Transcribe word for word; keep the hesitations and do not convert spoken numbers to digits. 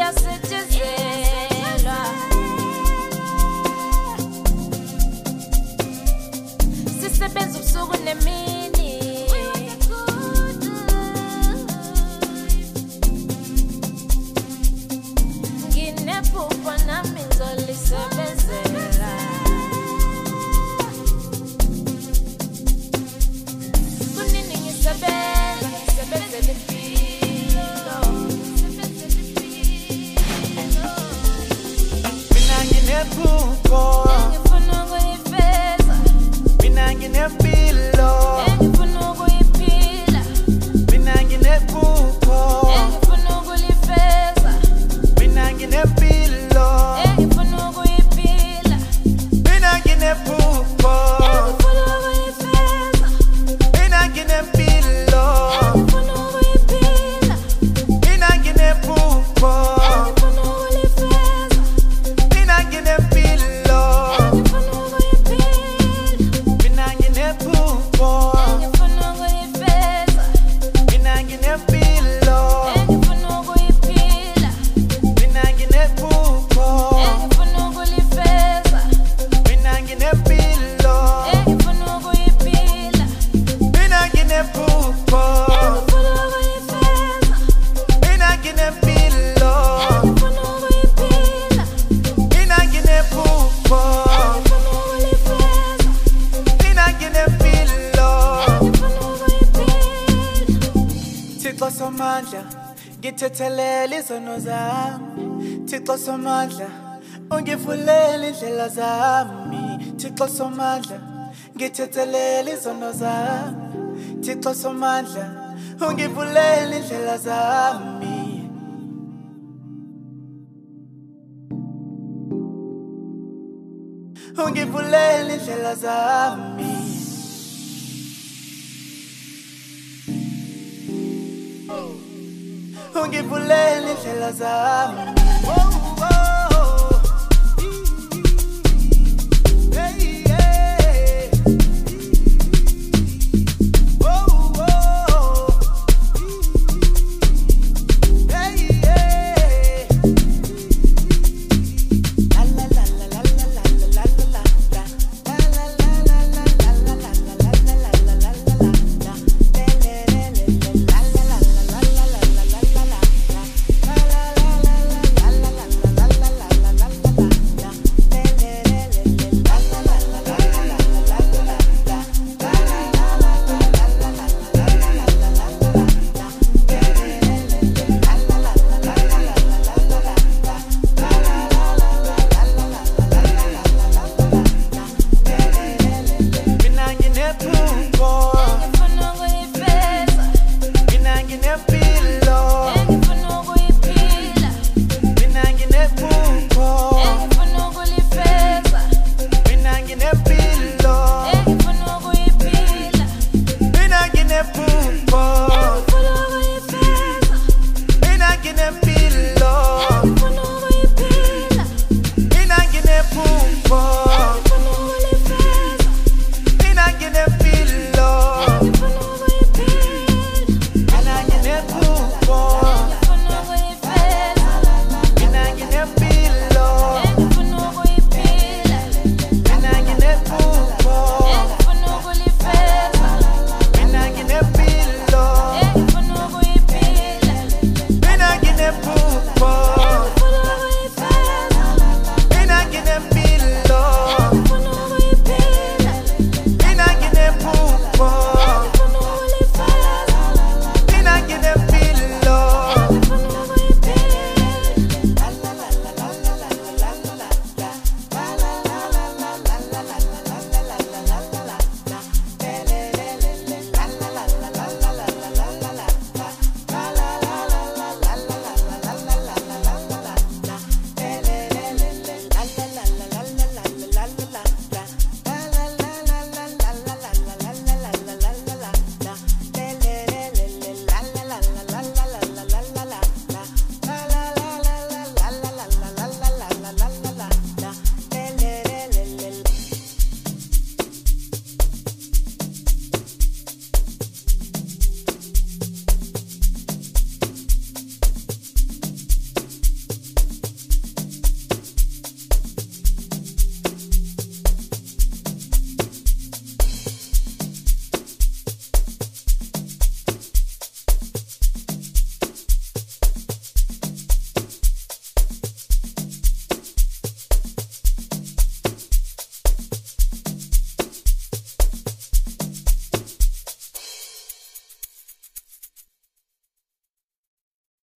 uyasetshezelwa sisebenza ubusuku nemini nginephupho nami ngizolisebenzela kunini ngisebenza ngisebenzela impilo mina nginephupho engifuna ukuyifeza mina nginempilo engifuna ukuyiphila mina nginephupho engifuna ukulifeza mina nginempilo engifuna ukuyiphila mina nginephupho engifuna ukuyifeza mina nginempilo engifuna ukuyiphila mina nginephupho engifuna ukulifeza mina nginempilo engifuna ukuyiphila mina nginephupho engifuna ukuyifeza mina nginempilo engifuna ukuyiphila mina nginephupho engifuna ukulifeza mina nginempilo engifuna ukuyiphila mina nginephupho engifuna ukuyifeza mina nginempilo engifuna ukuyiphila mina nginephupho engifuna ukulifeza mina nginempilo engifuna ukuyiphila Thixo somandla ngithethelela izono zami Thixo somandla ungivulela indlela zami Thixo somandla ngithethelela izono zami Thixo somandla ungivulela indlela zami ungivulela indlela zami ungivulela indlela zami